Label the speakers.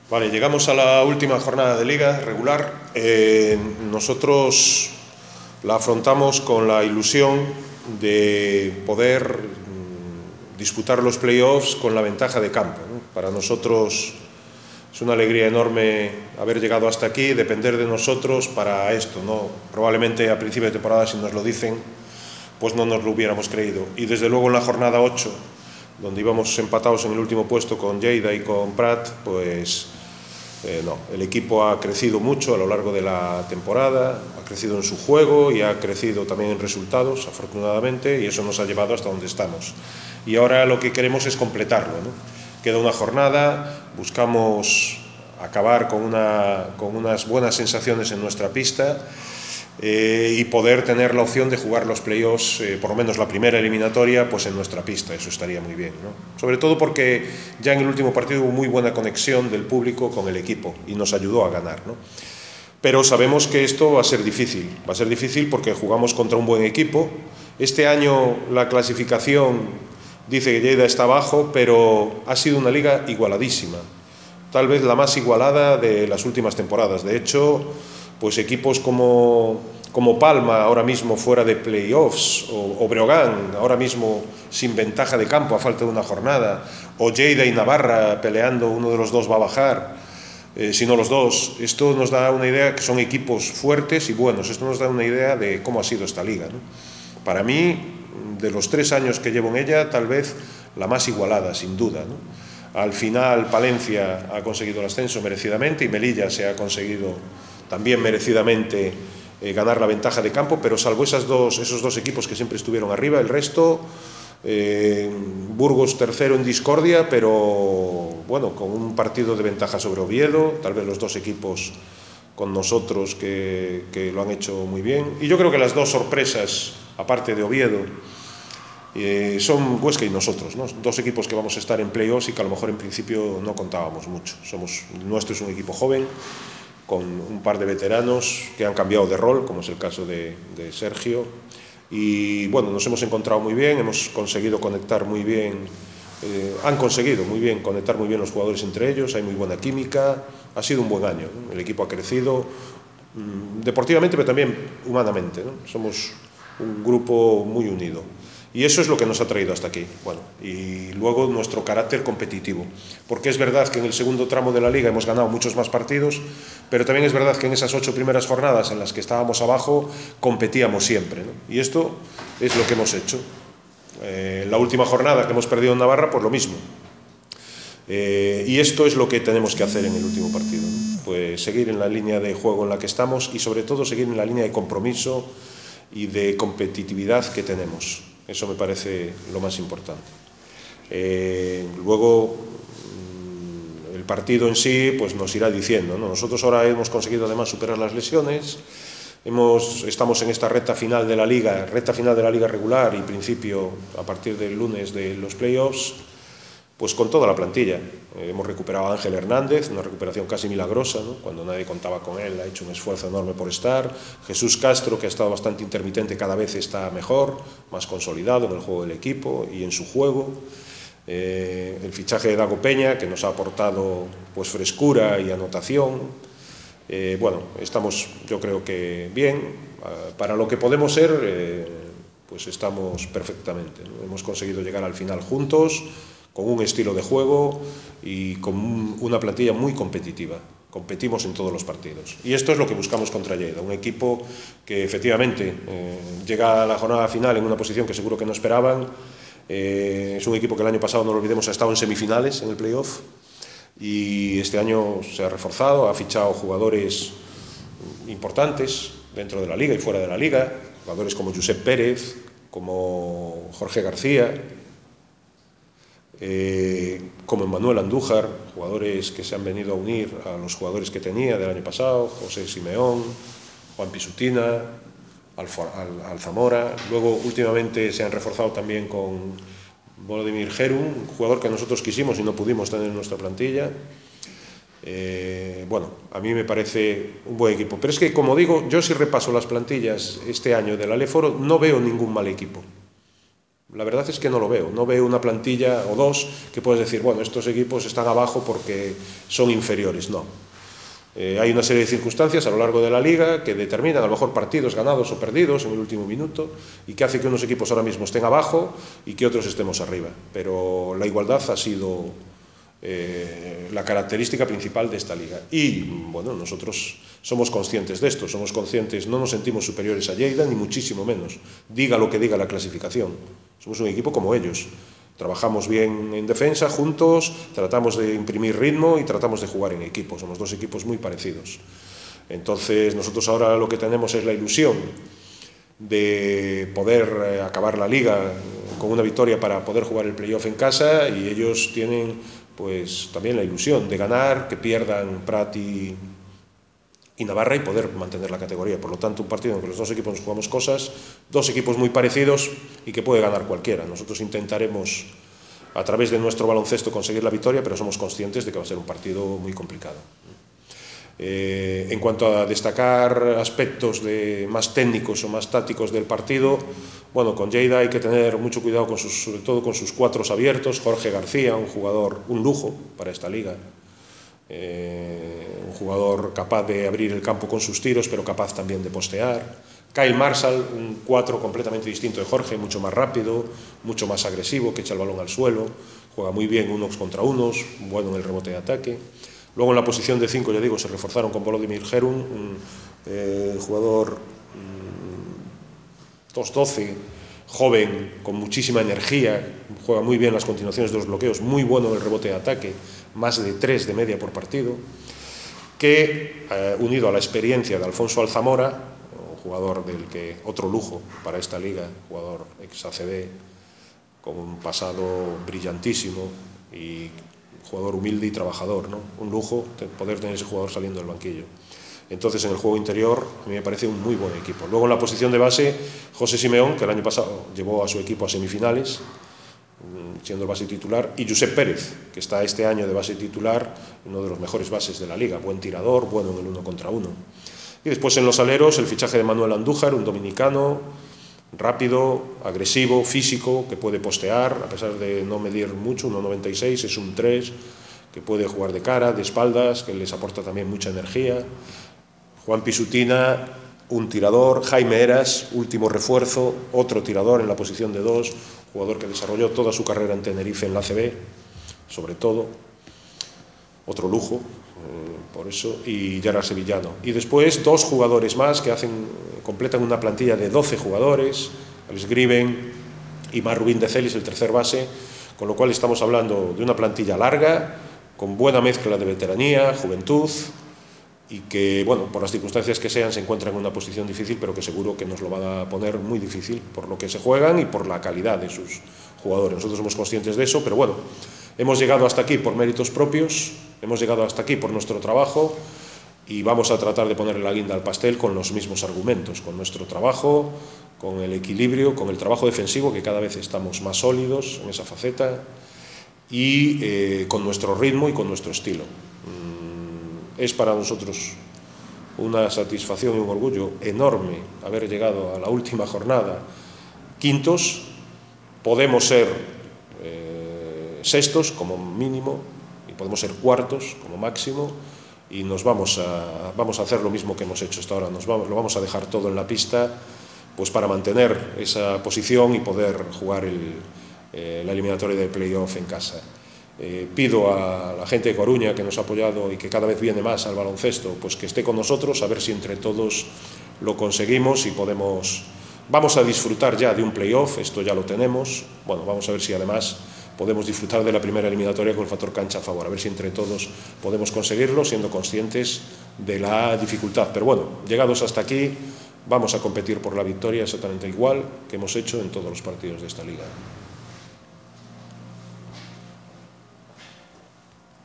Speaker 1: Vale, llegamos a la última jornada de liga regular. Nosotros la afrontamos con la ilusión de poder disputar los playoffs con la ventaja de campo, ¿no? Para nosotros es una alegría enorme haber llegado hasta aquí, depender de nosotros para esto, ¿no? Probablemente a principio de temporada, si nos lo dicen, pues no nos lo hubiéramos creído. Y desde luego en la jornada 8, donde íbamos empatados en el último puesto con Lleida y con Prat, pues no, el equipo ha crecido mucho a lo largo de la temporada, ha crecido en su juego y ha crecido también en resultados, afortunadamente, y eso nos ha llevado hasta donde estamos. Y ahora lo que queremos es completarlo, ¿no? Queda una jornada, buscamos acabar con unas buenas sensaciones en nuestra pista y poder tener la opción de jugar los playoffs, por lo menos la primera eliminatoria, pues en nuestra pista. Eso estaría muy bien, ¿no? Sobre todo porque ya en el último partido hubo muy buena conexión del público con el equipo y nos ayudó a ganar, ¿no? Pero sabemos que esto va a ser difícil porque jugamos contra un buen equipo. Este año la clasificación dice que Lleida está abajo, pero ha sido una liga igualadísima, tal vez la más igualada de las últimas temporadas. De hecho, pues equipos como Palma, ahora mismo fuera de playoffs, o Breogán, ahora mismo sin ventaja de campo a falta de una jornada, o Lleida y Navarra peleando, uno de los dos va a bajar, si no los dos. Esto nos da una idea que son equipos fuertes y buenos. Esto nos da una idea de cómo ha sido esta liga, ¿no? Para mí, de los 3 años que llevo en ella, tal vez la más igualada, sin duda, ¿no? Al final Palencia ha conseguido el ascenso merecidamente y Melilla se ha conseguido también merecidamente ganar la ventaja de campo, pero salvo esos dos equipos que siempre estuvieron arriba, el resto, Burgos tercero en discordia, pero bueno, con un partido de ventaja sobre Oviedo, tal vez los dos equipos con nosotros que lo han hecho muy bien. Y yo creo que las dos sorpresas, aparte de Oviedo, son Huesca y nosotros, ¿no? Dos equipos que vamos a estar en playoffs y que a lo mejor en principio no contábamos mucho. Nuestro es un equipo joven, con un par de veteranos que han cambiado de rol, como es el caso de Sergio. Y bueno, nos hemos encontrado muy bien, hemos conseguido conectar muy bien, han conseguido muy bien conectar muy bien los jugadores entre ellos, hay muy buena química, ha sido un buen año, ¿no? El equipo ha crecido deportivamente, pero también humanamente, ¿no? Somos un grupo muy unido. Y eso es lo que nos ha traído hasta aquí. Bueno, y luego nuestro carácter competitivo. Porque es verdad que en el segundo tramo de la liga hemos ganado muchos más partidos, pero también es verdad que en esas 8 primeras jornadas en las que estábamos abajo competíamos siempre, ¿no? Y esto es lo que hemos hecho. La última jornada que hemos perdido en Navarra, pues lo mismo. Y esto es lo que tenemos que hacer en el último partido, ¿no? Pues seguir en la línea de juego en la que estamos y sobre todo seguir en la línea de compromiso y de competitividad que tenemos. Eso me parece lo más importante. Luego el partido en sí pues nos irá diciendo, ¿no? Nosotros ahora hemos conseguido además superar las lesiones, estamos en esta recta final de la liga regular y principio a partir del lunes de los playoffs, pues con toda la plantilla. Hemos recuperado a Ángel Hernández, una recuperación casi milagrosa, ¿no? Cuando nadie contaba con él, ha hecho un esfuerzo enorme por estar. Jesús Castro, que ha estado bastante intermitente, cada vez está mejor, más consolidado en el juego del equipo y en su juego. El fichaje de Dago Peña, que nos ha aportado pues frescura y anotación. Bueno, estamos, yo creo que bien. Para lo que podemos ser, pues estamos perfectamente, ¿no? Hemos conseguido llegar al final juntos, con un estilo de juego y con una plantilla muy competitiva. Competimos en todos los partidos. Y esto es lo que buscamos contra Lleida, un equipo que efectivamente llega a la jornada final en una posición que seguro que no esperaban. Es un equipo que el año pasado, no lo olvidemos, ha estado en semifinales en el playoff y este año se ha reforzado, ha fichado jugadores importantes dentro de la liga y fuera de la liga, jugadores como Josep Pérez, como Jorge García, como Emmanuel Andújar, jugadores que se han venido a unir a los jugadores que tenía del año pasado, José Simeón, Juan Pisutina, Alzamora. Luego últimamente se han reforzado también con Volodymyr Gerun, un jugador que nosotros quisimos y no pudimos tener en nuestra plantilla. Bueno, a mí me parece un buen equipo, pero es que, como digo, yo si repaso las plantillas este año del Aléforo no veo ningún mal equipo. La verdad es que no lo veo. No veo una plantilla o dos que puedes decir, bueno, estos equipos están abajo porque son inferiores. No. Hay una serie de circunstancias a lo largo de la liga que determinan a lo mejor partidos ganados o perdidos en el último minuto y que hace que unos equipos ahora mismo estén abajo y que otros estemos arriba. Pero la igualdad ha sido la característica principal de esta liga. Y bueno, nosotros somos conscientes de esto, somos conscientes, no nos sentimos superiores a Lleida, ni muchísimo menos, diga lo que diga la clasificación. Somos un equipo como ellos. Trabajamos bien en defensa juntos, tratamos de imprimir ritmo y tratamos de jugar en equipo. Somos dos equipos muy parecidos. Entonces, nosotros ahora lo que tenemos es la ilusión de poder acabar la liga con una victoria para poder jugar el playoff en casa, y ellos tienen pues también la ilusión de ganar, que pierdan Prat y Navarra y poder mantener la categoría. Por lo tanto, un partido en que los dos equipos nos jugamos cosas, dos equipos muy parecidos y que puede ganar cualquiera. Nosotros intentaremos a través de nuestro baloncesto conseguir la victoria, pero somos conscientes de que va a ser un partido muy complicado. En cuanto a destacar aspectos más técnicos o más tácticos del partido, bueno, con Lleida hay que tener mucho cuidado sobre todo con sus cuatros abiertos. Jorge García, un jugador, un lujo para esta liga, un jugador capaz de abrir el campo con sus tiros, pero capaz también de postear. Kyle Marshall, un 4 completamente distinto de Jorge, mucho más rápido, mucho más agresivo, que echa el balón al suelo, juega muy bien unos contra unos, bueno en el rebote de ataque. Luego en la posición de 5, ya digo, se reforzaron con Volodymyr Herun, un jugador 2'12", joven, con muchísima energía, juega muy bien las continuaciones de los bloqueos, muy bueno en el rebote de ataque, más de 3 de media por partido, que unido a la experiencia de Alfonso Alzamora, un jugador otro lujo para esta liga, jugador ex ACB, con un pasado brillantísimo y jugador humilde y trabajador, ¿no? Un lujo poder tener ese jugador saliendo del banquillo. Entonces, en el juego interior, a mí me parece un muy buen equipo. Luego, en la posición de base, José Simeón, que el año pasado llevó a su equipo a semifinales, siendo el base titular, y Josep Pérez, que está este año de base titular, uno de los mejores bases de la liga, buen tirador, bueno en el 1 contra 1. Y después en los aleros, el fichaje de Manuel Andújar, un dominicano, rápido, agresivo, físico, que puede postear, a pesar de no medir mucho, 1,96, es un 3, que puede jugar de cara, de espaldas, que les aporta también mucha energía. Juan Pisutina, un tirador. Jaime Eras, último refuerzo, otro tirador en la posición de 2, jugador que desarrolló toda su carrera en Tenerife, en la ACB, sobre todo, otro lujo, por eso, y Gerard Sevillano. Y después 2 jugadores más que completan una plantilla de 12 jugadores, Alex Griven y Mar Rubín de Celis, el tercer base, con lo cual estamos hablando de una plantilla larga, con buena mezcla de veteranía, juventud, y que, bueno, por las circunstancias que sean, se encuentran en una posición difícil, pero que seguro que nos lo van a poner muy difícil por lo que se juegan y por la calidad de sus jugadores. Nosotros somos conscientes de eso, pero bueno, hemos llegado hasta aquí por méritos propios, hemos llegado hasta aquí por nuestro trabajo, y vamos a tratar de ponerle la guinda al pastel con los mismos argumentos, con nuestro trabajo, con el equilibrio, con el trabajo defensivo, que cada vez estamos más sólidos en esa faceta, y con nuestro ritmo y con nuestro estilo. Es para nosotros una satisfacción y un orgullo enorme haber llegado a la última jornada quintos. Podemos ser sextos como mínimo y podemos ser cuartos como máximo, y vamos a hacer lo mismo que hemos hecho hasta ahora. Lo vamos a dejar todo en la pista, pues para mantener esa posición y poder jugar la eliminatoria de playoff en casa. Pido a la gente de Coruña, que nos ha apoyado y que cada vez viene más al baloncesto, pues que esté con nosotros, a ver si entre todos lo conseguimos y vamos a disfrutar ya de un playoff. Esto ya lo tenemos. Bueno, vamos a ver si además podemos disfrutar de la primera eliminatoria con el factor cancha a favor, a ver si entre todos podemos conseguirlo, siendo conscientes de la dificultad. Pero bueno, llegados hasta aquí, vamos a competir por la victoria exactamente igual que hemos hecho en todos los partidos de esta liga.